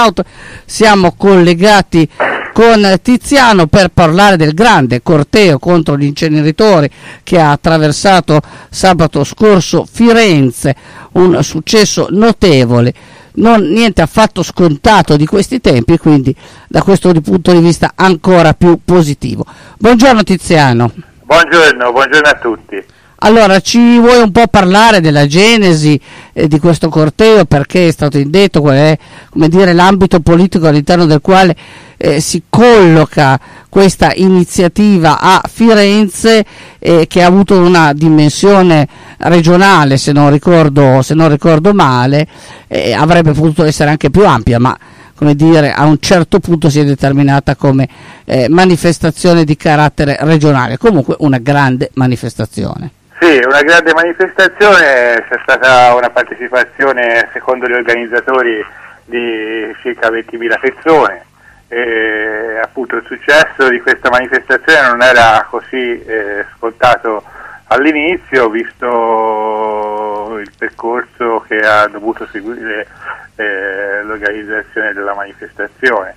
Siamo collegati con Tiziano per parlare del grande corteo contro gli inceneritori che ha attraversato sabato scorso Firenze, un successo notevole, niente affatto scontato di questi tempi, quindi da questo punto di vista ancora più positivo. Buongiorno Tiziano. Buongiorno a tutti. Allora, ci vuoi un po' parlare della genesi di questo corteo, perché è stato indetto, qual è, come dire, l'ambito politico all'interno del quale si colloca questa iniziativa a Firenze, che ha avuto una dimensione regionale, se non ricordo male, avrebbe potuto essere anche più ampia, ma come dire, a un certo punto si è determinata come manifestazione di carattere regionale, comunque una grande manifestazione. Sì, una grande manifestazione, c'è stata una partecipazione secondo gli organizzatori di circa 20.000 persone, e appunto il successo di questa manifestazione non era così scontato all'inizio, visto il percorso che ha dovuto seguire l'organizzazione della manifestazione.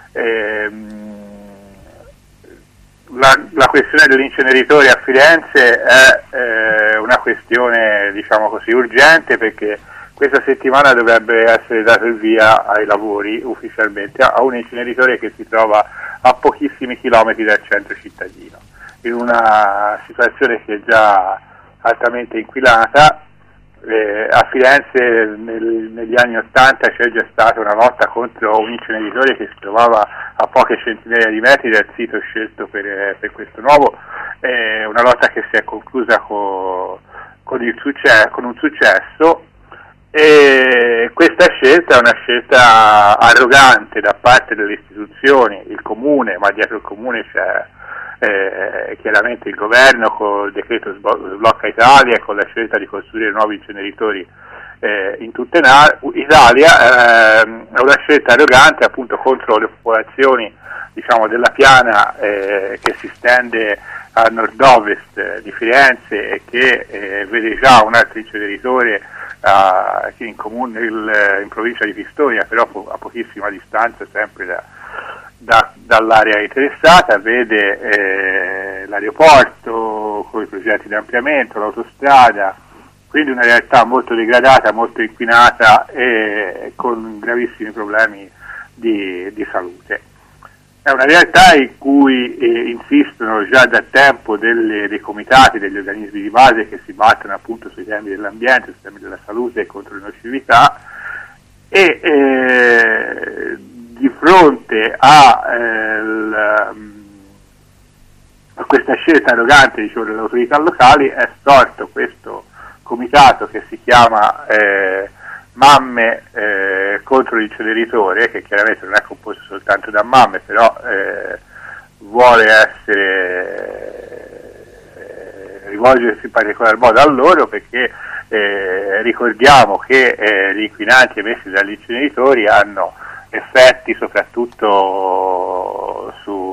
La questione degli inceneritori a Firenze è una questione, diciamo così, urgente, perché questa settimana dovrebbe essere dato il via ai lavori ufficialmente a un inceneritore che si trova a pochissimi chilometri dal centro cittadino, in una situazione che è già altamente inquinata. A Firenze negli anni '80 c'è già stata una lotta contro un inceneritore che si trovava a poche centinaia di metri dal sito scelto per questo nuovo, una lotta che si è conclusa con un successo, e questa scelta è una scelta arrogante da parte delle istituzioni, il comune, ma dietro il comune c'è chiaramente il governo col decreto Sblocca Italia e con la scelta di costruire nuovi inceneritori in tutta Italia. È una scelta arrogante appunto contro le popolazioni, diciamo, della piana che si stende a nord-ovest di Firenze e che vede già un altro inceneritore in provincia di Pistoia, però a pochissima distanza sempre dall'area interessata, vede l'aeroporto con i progetti di ampliamento, l'autostrada, quindi una realtà molto degradata, molto inquinata e con gravissimi problemi di salute. È una realtà in cui insistono già da tempo dei comitati, degli organismi di base che si battono appunto sui temi dell'ambiente, sui temi della salute e contro le nocività, e di fronte a questa scelta arrogante, diciamo, delle autorità locali è sorto questo comitato che si chiama Mamme contro l'inceneritore, che chiaramente non è composto soltanto da mamme, però vuole rivolgersi in particolar modo a loro, perché ricordiamo che gli inquinanti emessi dagli inceneritori hanno effetti soprattutto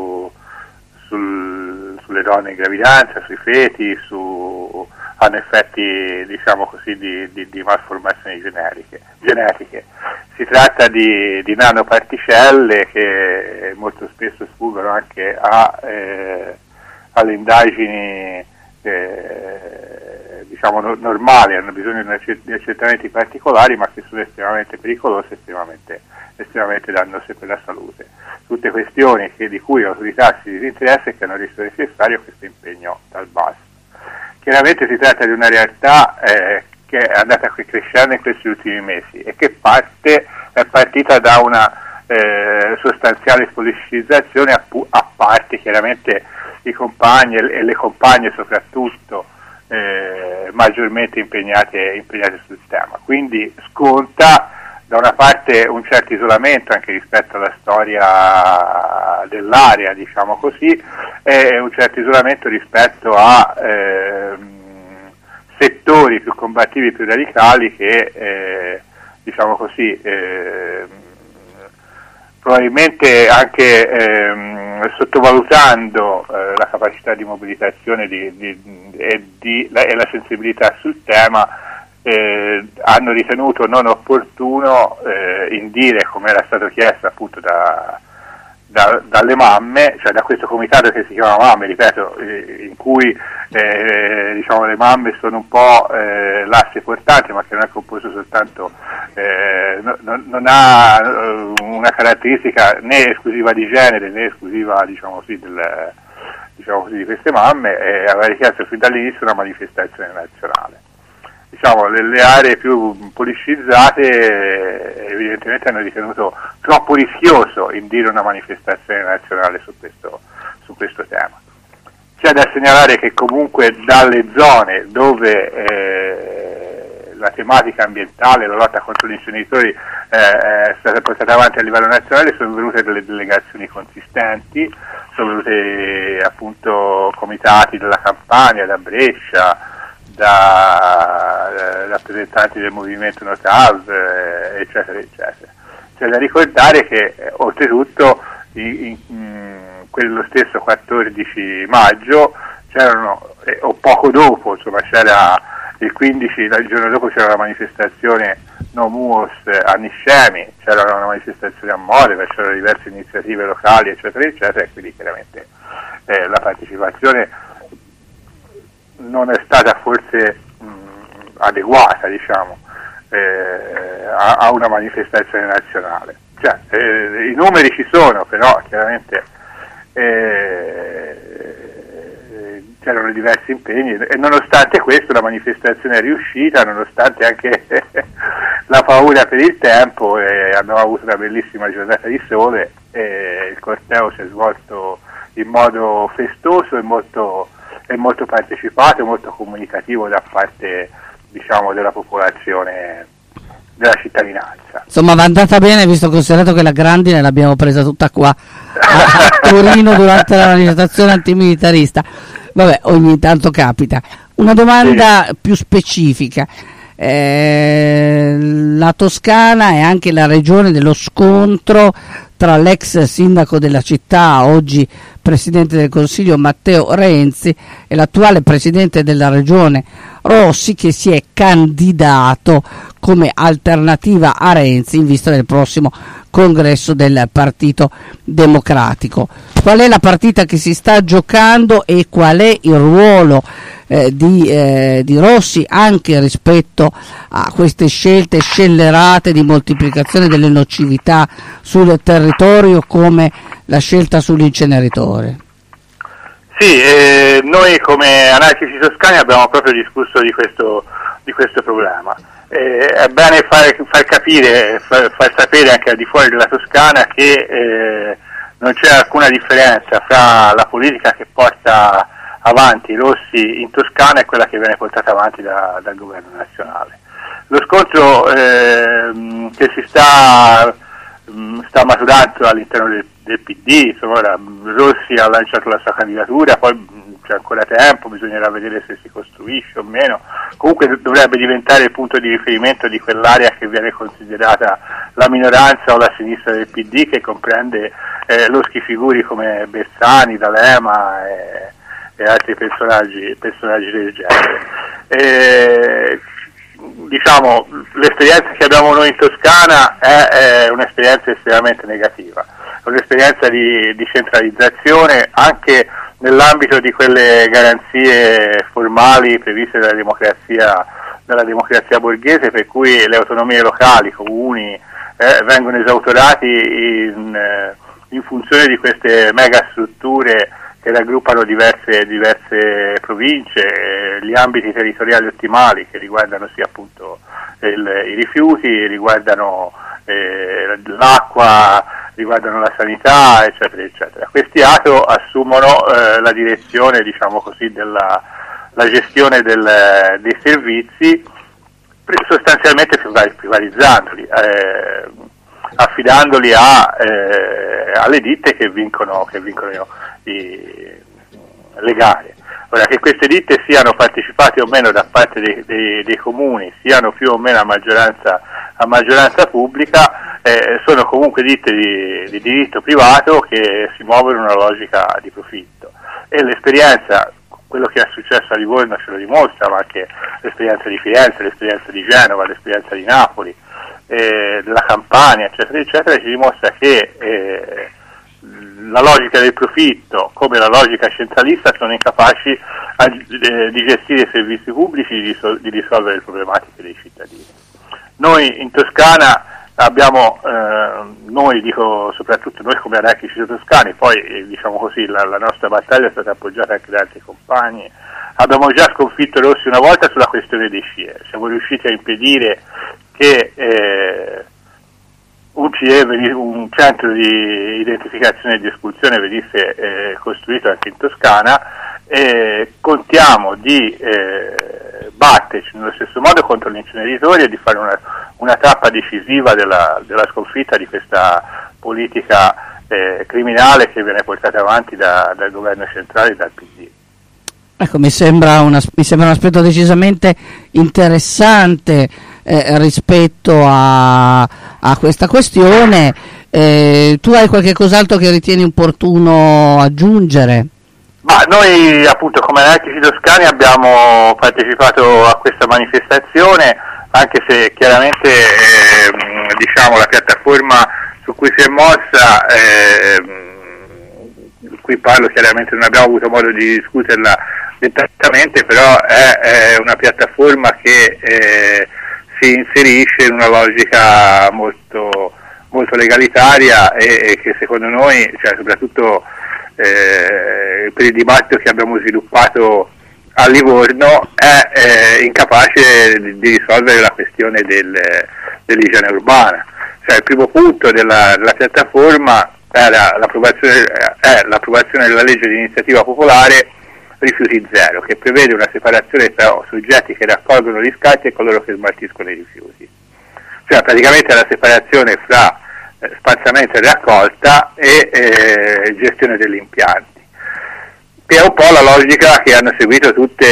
sulle donne in gravidanza, sui feti, hanno effetti, diciamo così, di malformazioni genetiche. Si tratta di nanoparticelle che molto spesso sfuggono anche alle indagini diciamo normali, hanno bisogno di accertamenti particolari, ma che sono estremamente pericolose, estremamente dannose per la salute. Tutte questioni di cui l'autorità si disinteressa e che hanno reso necessario questo impegno dal basso. Chiaramente si tratta di una realtà che è andata crescendo in questi ultimi mesi e che è partita da una sostanziale politicizzazione, a parte chiaramente i compagni e le compagne soprattutto maggiormente impegnate sul tema. Quindi sconta da una parte un certo isolamento anche rispetto alla storia dell'area, diciamo così, e un certo isolamento rispetto a settori più combattivi, più radicali, che diciamo così probabilmente anche sottovalutando la capacità di mobilitazione e la sensibilità sul tema, hanno ritenuto non opportuno indire, come era stato chiesto appunto dalle mamme, cioè da questo comitato che si chiama Mamme, ripeto, in cui diciamo le mamme sono un po' l'asse portante, ma che non è composto soltanto, non ha una caratteristica né esclusiva di genere né esclusiva, diciamo così, di queste mamme, e aveva richiesto fin dall'inizio una manifestazione nazionale. Diciamo, le aree più politicizzate evidentemente hanno ritenuto troppo rischioso indire una manifestazione nazionale su questo tema. C'è da segnalare che comunque dalle zone dove la tematica ambientale, la lotta contro gli inceneritori è stata portata avanti a livello nazionale, sono venute delle delegazioni consistenti, sono venute appunto comitati della Campania, da Brescia, da rappresentanti del movimento Notav, eccetera eccetera. C'è da ricordare che oltretutto quello stesso 14 maggio c'erano, o poco dopo, insomma c'era il 15, il giorno dopo c'era la manifestazione No Muos a Niscemi, c'era una manifestazione a Modena, c'erano diverse iniziative locali, eccetera eccetera, e quindi chiaramente la partecipazione non è stata forse adeguata, diciamo, a una manifestazione nazionale. Cioè, i numeri ci sono, però chiaramente c'erano diversi impegni, e nonostante questo la manifestazione è riuscita, nonostante anche la paura per il tempo, abbiamo avuto una bellissima giornata di sole, il corteo si è svolto in modo festoso e molto partecipato e molto comunicativo da parte, diciamo, della popolazione, della cittadinanza. Insomma, va andata bene, visto considerato che la grandine l'abbiamo presa tutta qua a Torino durante la manifestazione antimilitarista. Vabbè, ogni tanto capita. Una domanda più specifica. La Toscana è anche la regione dello scontro tra l'ex sindaco della città, oggi presidente del Consiglio Matteo Renzi, e l'attuale presidente della regione Rossi, che si è candidato come alternativa a Renzi in vista del prossimo congresso del Partito Democratico. Qual è la partita che si sta giocando e qual è il ruolo di Rossi anche rispetto a queste scelte scellerate di moltiplicazione delle nocività sul territorio, come la scelta sull'inceneritore? Sì, noi come Anarchici Toscani abbiamo proprio discusso di questo problema. È bene far capire, far sapere anche al di fuori della Toscana che non c'è alcuna differenza fra la politica che porta avanti Rossi in Toscana e quella che viene portata avanti dal governo nazionale. Lo scontro che si sta maturando all'interno del PD, insomma, ora Rossi ha lanciato la sua candidatura, poi c'è ancora tempo, bisognerà vedere se si costruisce o meno. Comunque dovrebbe diventare il punto di riferimento di quell'area che viene considerata la minoranza o la sinistra del PD, che comprende figuri come Bersani, D'Alema e altri personaggi del genere. Diciamo, l'esperienza che abbiamo noi in Toscana è un'esperienza estremamente negativa, è un'esperienza di centralizzazione anche nell'ambito di quelle garanzie formali previste dalla democrazia borghese, per cui le autonomie locali, comuni, vengono esautorati in funzione di queste megastrutture che raggruppano diverse province, gli ambiti territoriali ottimali che riguardano sì appunto i rifiuti, riguardano l'acqua, riguardano la sanità, eccetera eccetera. Questi ATO assumono la direzione, diciamo così, della gestione dei servizi, sostanzialmente privatizzandoli, affidandoli alle ditte che vincono le gare. Ora, che queste ditte siano partecipate o meno da parte dei comuni, siano più o meno a maggioranza pubblica, sono comunque ditte di diritto privato che si muovono in una logica di profitto, e l'esperienza, quello che è successo a Livorno ce lo dimostra, ma anche l'esperienza di Firenze, l'esperienza di Genova, l'esperienza di Napoli, della Campania, eccetera, eccetera, ci dimostra che la logica del profitto, come la logica centralista, sono incapaci di gestire i servizi pubblici, di risolvere le problematiche dei cittadini. Noi in Toscana abbiamo, noi dico soprattutto noi come anarchici toscani, poi diciamo così la nostra battaglia è stata appoggiata anche da altri compagni, abbiamo già sconfitto Rossi una volta sulla questione dei CIE, siamo riusciti a impedire che un CIE, un centro di identificazione e di espulsione, venisse costruito anche in Toscana, e contiamo di batterci nello stesso modo contro gli inceneritori e di fare una tappa decisiva della sconfitta di questa politica criminale che viene portata avanti dal governo centrale e dal PD. Ecco, mi sembra un aspetto decisamente interessante rispetto a questa questione. Tu hai qualche cos'altro che ritieni opportuno aggiungere? Ma noi appunto come anarchici toscani abbiamo partecipato a questa manifestazione, anche se chiaramente diciamo la piattaforma su cui si è mossa, qui parlo chiaramente, non abbiamo avuto modo di discuterla dettagliatamente, però è una piattaforma che si inserisce in una logica molto, molto legalitaria e che secondo noi, cioè soprattutto per il dibattito che abbiamo sviluppato a Livorno, è incapace di risolvere la questione dell'igiene urbana. Cioè il primo punto della piattaforma era l'approvazione della legge di iniziativa popolare rifiuti zero, che prevede una separazione tra soggetti che raccolgono gli scarti e coloro che smaltiscono i rifiuti. Cioè praticamente la separazione fra spazzamento e raccolta e gestione degli impianti, che è un po' la logica che hanno seguito tutte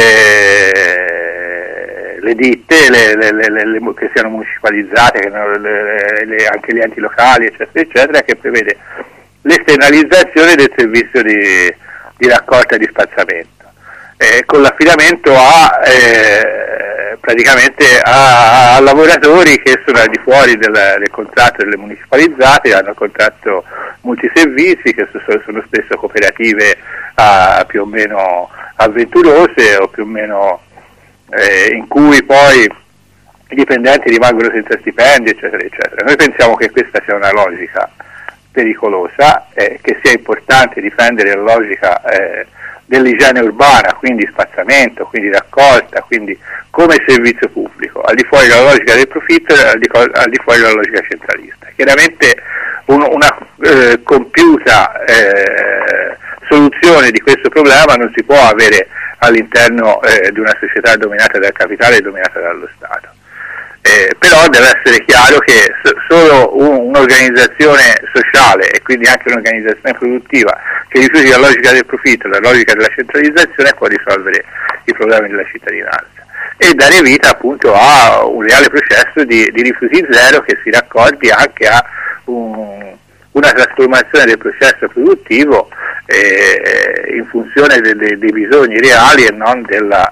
le ditte, che siano municipalizzate, anche gli enti locali, eccetera, eccetera, che prevede l'esternalizzazione del servizio di raccolta e di spazzamento, con l'affidamento praticamente a lavoratori che sono al di fuori del contratto delle municipalizzate, hanno contratto multiservizi, che sono spesso cooperative più o meno avventurose o più o meno in cui poi i dipendenti rimangono senza stipendi, eccetera, eccetera. Noi pensiamo che questa sia una logica pericolosa, che sia importante difendere la logica dell'igiene urbana, quindi spazzamento, quindi raccolta, quindi come servizio pubblico, al di fuori della logica del profitto e al di fuori della logica centralista. Chiaramente una compiuta soluzione di questo problema non si può avere all'interno di una società dominata dal capitale e dominata dallo Stato. Però deve essere chiaro che solo un'organizzazione sociale e quindi anche un'organizzazione produttiva che rifiuti la logica del profitto, la logica della centralizzazione, può risolvere i problemi della cittadinanza e dare vita appunto a un reale processo di rifiuti zero che si raccordi anche a una trasformazione del processo produttivo in funzione dei bisogni reali e non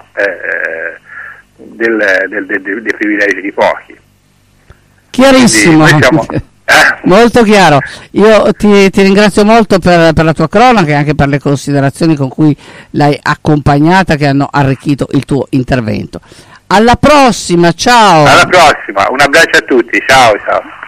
dei privilegi di pochi. Chiarissimo. Molto chiaro. Io ti ringrazio molto per la tua cronaca e anche per le considerazioni con cui l'hai accompagnata, che hanno arricchito il tuo intervento. Alla prossima, ciao. Alla prossima, un abbraccio a tutti, ciao ciao.